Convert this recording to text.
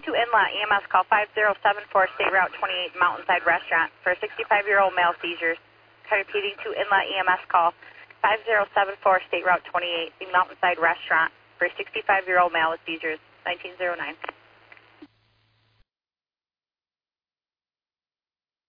to Inlet EMS call 5074 State Route 28 Mountainside Restaurant for a 65-year-old male seizures. Repeating to Inlet EMS call 5074 State Route 28 the Mountainside Restaurant for a 65-year-old male with seizures. 1909.